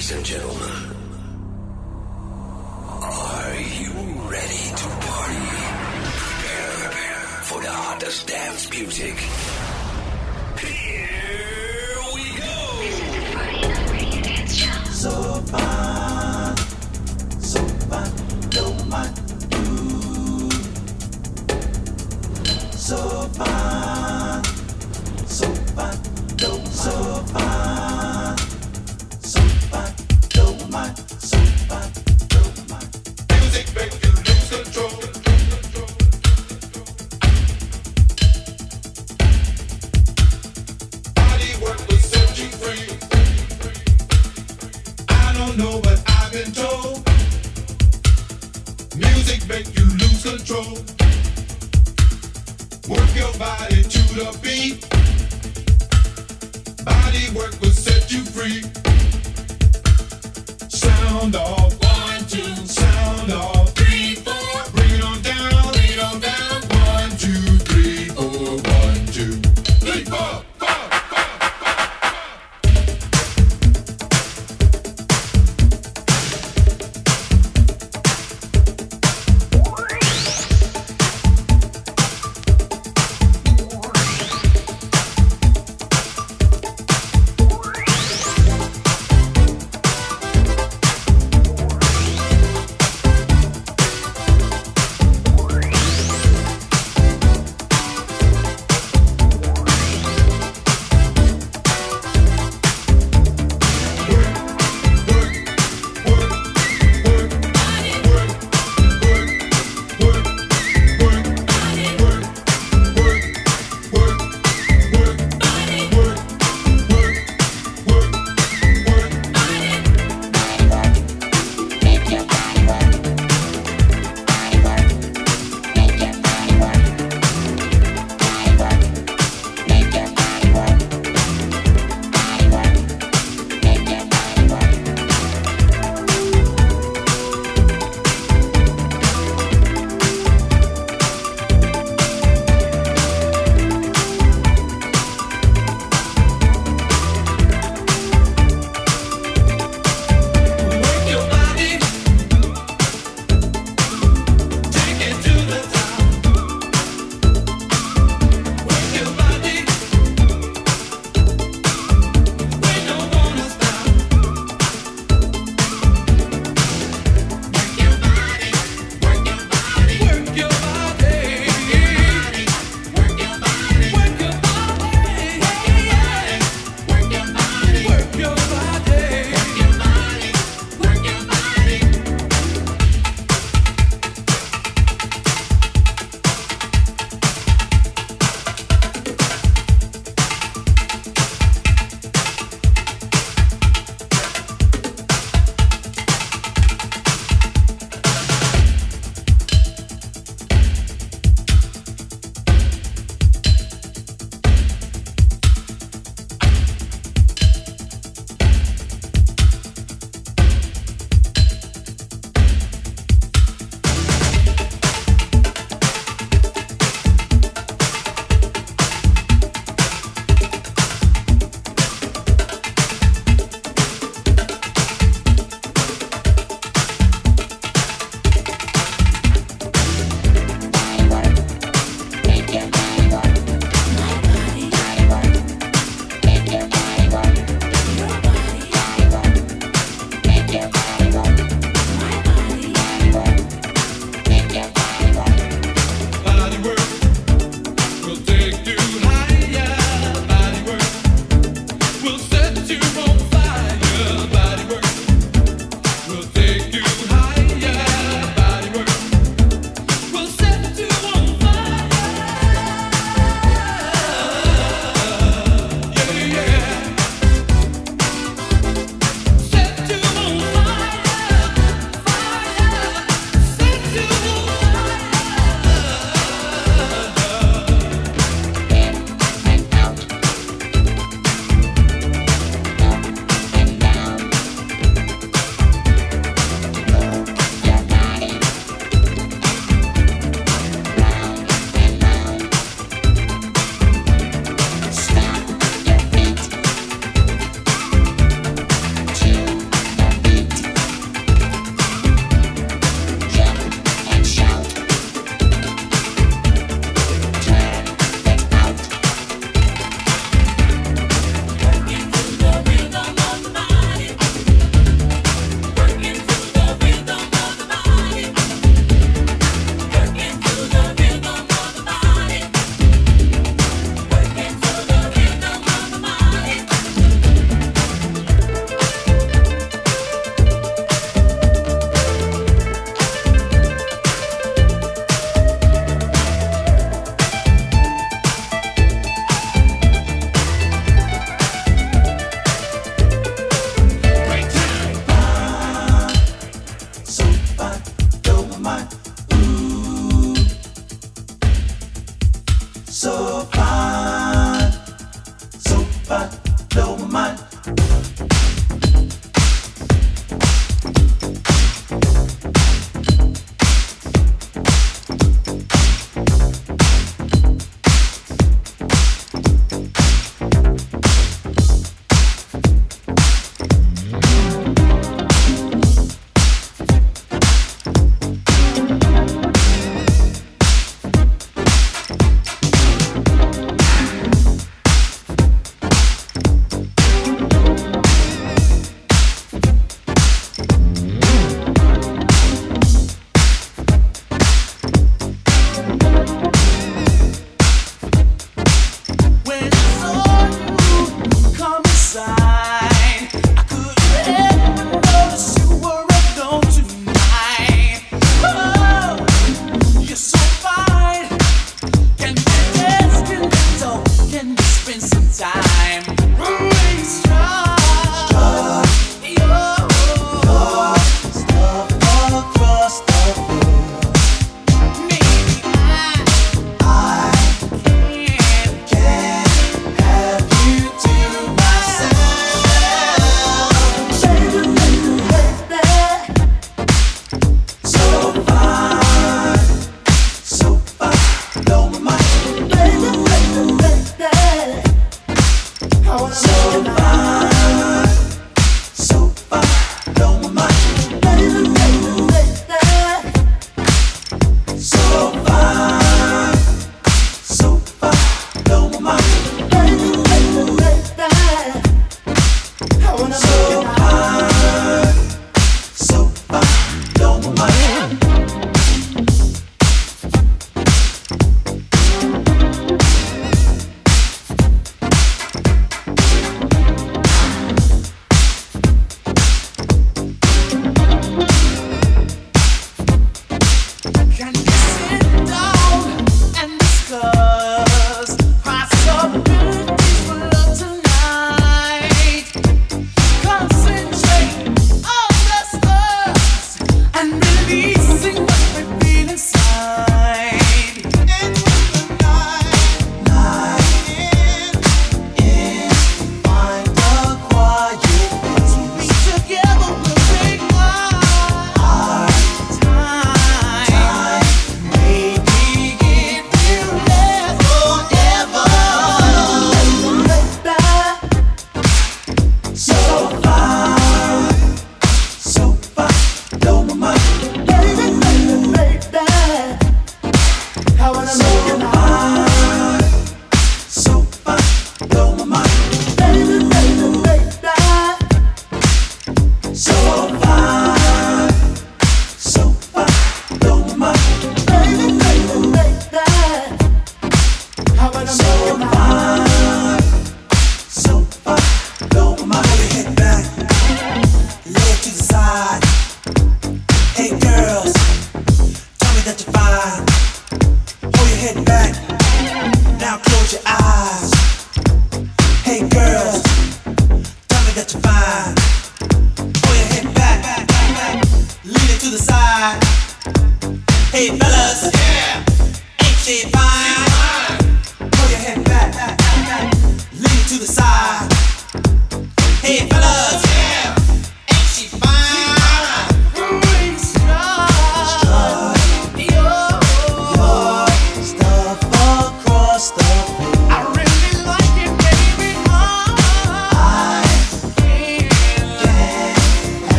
Ladies and gentlemen, are you ready to party? Prepare for the hottest dance music. Here we go! This is the Friday Night Radio Dance Show. So fun, don't mind you. So fun, don't so fun, don't mind, so fun, don't mind. Music make you lose control. Body work will set you free. I don't know, but I've been told. Music make you lose control. Work your body to the beat. Body work will set you free. Sound off, 1, 2, sound off, 3, 4. Bring it on down, 1, 2, 3, 4, 1, 2, 3, 4.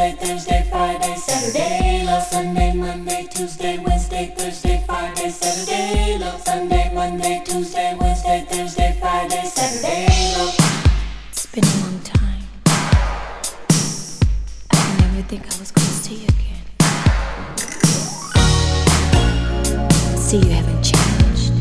Wednesday, Thursday, Friday, Saturday, love Sunday, Monday, Tuesday, Wednesday, Thursday, Friday, Saturday, love Sunday, Monday, Tuesday, Wednesday, Thursday, Friday, Saturday, love. It's been a long time. I never think I was gonna see you again. See, you haven't changed.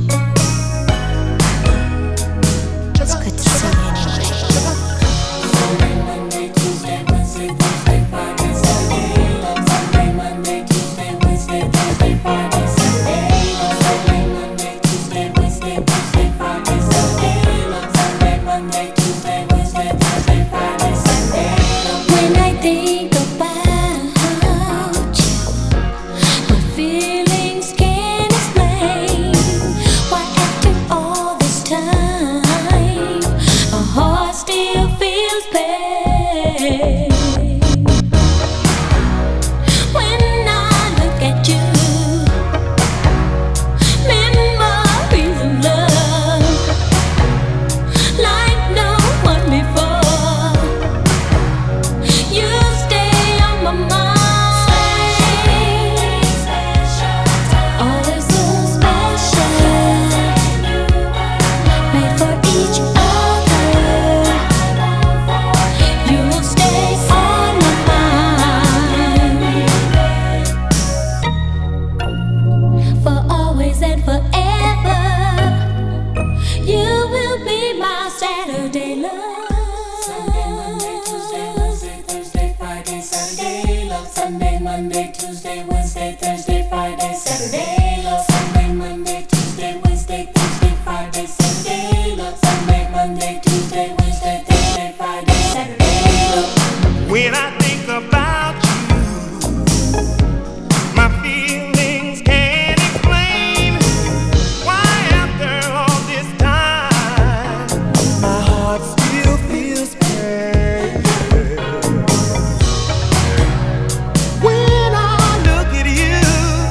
It's good to see you anyway. Sunday, Monday, Tuesday, Wednesday, Thursday, Friday, Saturday, love Sunday, Monday, Tuesday, Wednesday, Thursday, Friday, Saturday, love Sunday, Monday, Tuesday, Wednesday, Thursday, Friday, Saturday, love Sunday, Monday, Tuesday, Wednesday, Thursday, Friday, Saturday, love. When I think about you, my feelings can't explain why after all this time, my heart still feels pain. When I look at you, memories of love like no one before. You stay on my mind. Always so special, made for each other. You will stay on my mind for always and forever. You will be my Saturday love. Sunday, Monday, Tuesday, Wednesday, Thursday, Friday, Saturday, love Sunday, Monday, Tuesday, Wednesday, Thursday, Friday, Saturday, love Sunday, Monday, Tuesday, Wednesday, Thursday, Friday, Saturday, love Sunday, Monday, Tuesday, Wednesday, Thursday, Friday, Saturday, love. When I think about you, my feelings can't explain why after all this time, my heart still feels pain. When I look at you,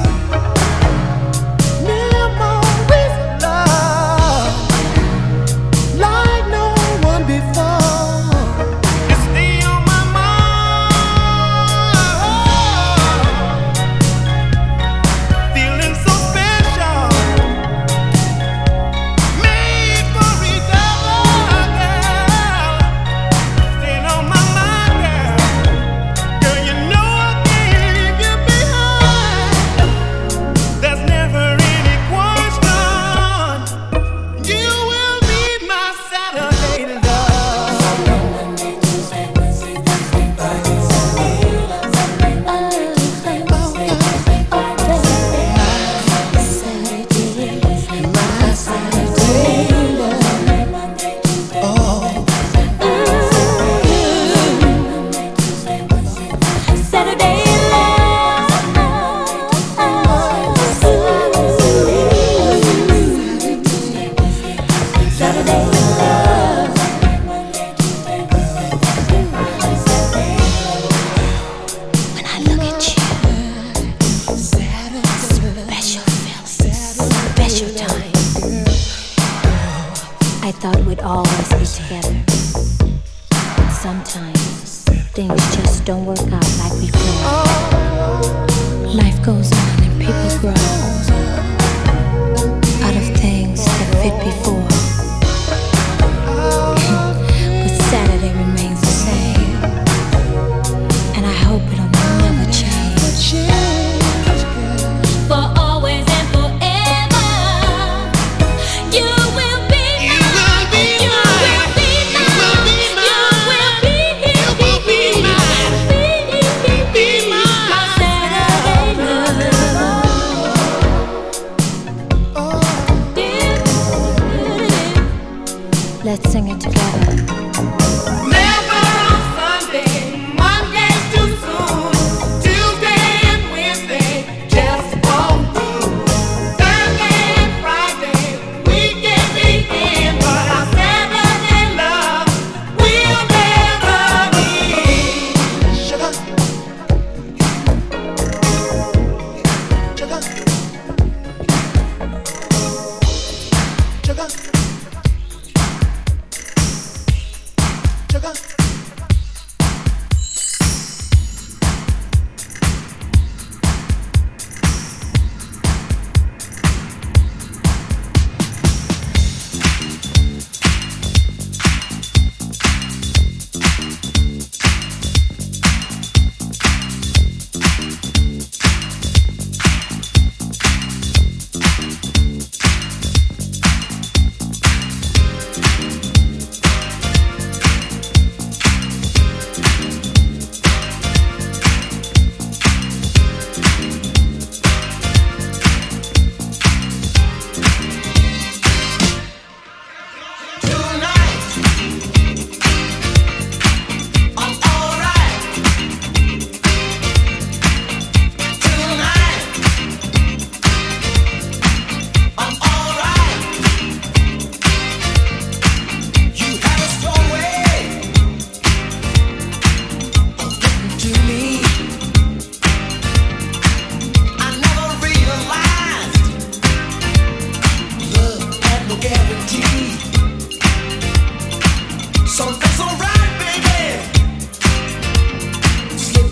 memories of love like no one before. You stay on my mind, feeling so special, made for each other, girl. Staying on my mind, girl. Girl, you know I can't leave you behind. There's never any question. You will be my Saturday love. Monday, Tuesday, Wednesday, Thursday, Friday, Saturday, love Sunday, Monday, Tuesday, Wednesday, Thursday, Friday, Saturday, love Sunday, Tuesday, Wednesday, my Saturday, love Sunday, Monday, Tuesday, Wednesday, Thursday, Friday, Saturday, Monday, Tuesday, Wednesday, Thursday, Saturday Saturday, love Monday, Tuesday, Wednesday, Thursday, Friday, Saturday, love. when I look at you, special feelings, special time. I thought we'd always be together. But sometimes things just don't work out like we planned. Life goes on and people grow out of things that fit before. But Saturday remains the same, and I hope it'll never change. For always and forever, you will be mine. You will be mine. You will be mine. Be my Saturday love.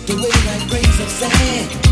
The way like grains of sand.